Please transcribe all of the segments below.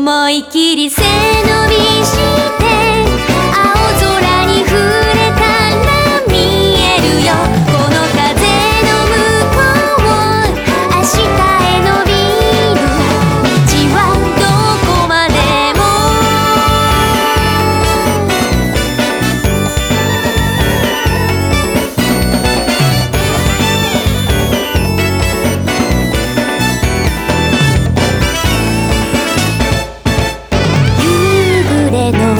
思い切り背伸びして青空に触れたら見えるよ、この風の向こう、明日へ伸びる道はどこまでも。夕暮れの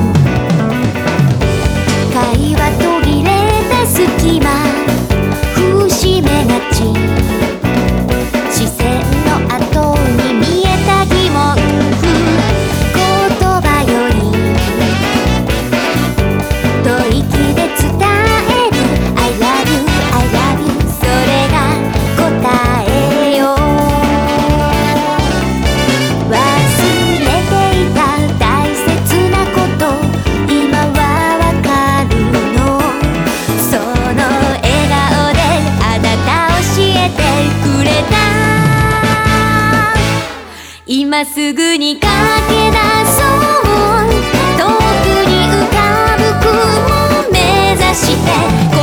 会話途切れた隙間、節目がち視線の後に見えた疑問、言葉より吐息で伝える I love you, I love you それが答えよ。忘れていた大切なこと、今はわかるの。その笑顔であなた教えてくれた。今すぐに駆け出そう、遠くに浮かぶ雲目指して